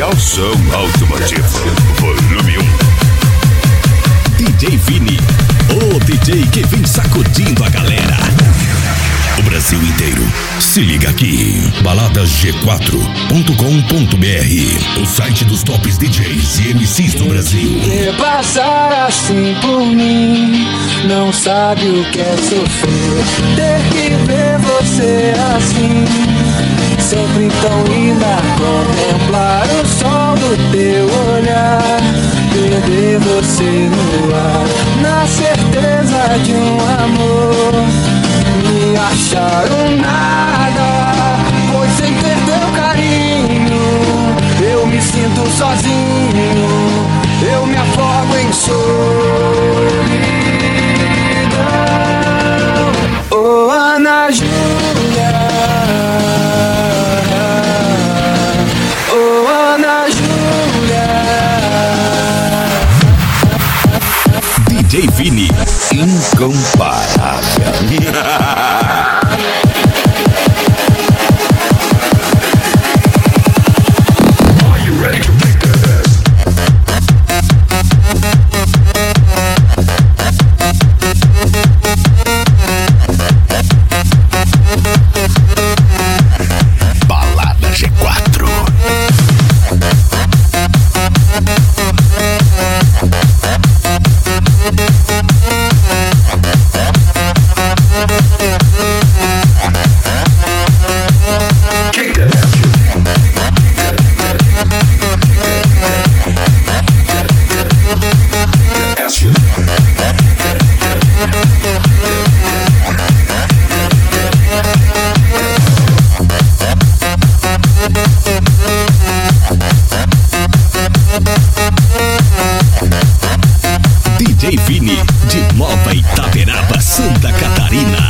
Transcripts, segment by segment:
Especial som automotivo, volume 1. DJ Vini, o DJ que vem sacudindo a galera. O Brasil inteiro, se liga aqui. baladasg4.com.br, o site dos tops DJs e MCs do Brasil. Quer passar assim por mim, não sabe o que é sofrer. Ter que ver você assim, sempre tão linda. Contemplar o sol do teu olhar, perder você no ar, na certeza de um amor. Me acharam nada, pois sem ter teu carinho eu me sinto sozinho, eu me afogo em solidão. Oh, Ana Júlia, oh, Ana Júlia. DJ Vini, incomparável. Balada G4. DJ Vini, de Nova Itaberaba, Santa Catarina.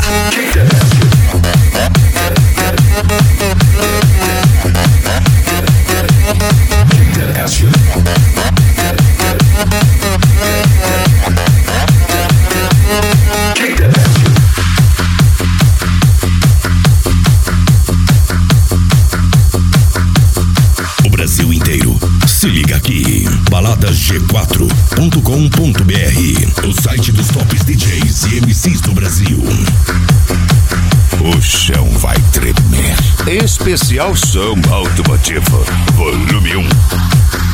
O Brasil inteiro, se liga aqui. baladasg4.com.br, o site dos tops DJs e MCs do Brasil. O chão vai tremer. Especial som automotivo, volume 1.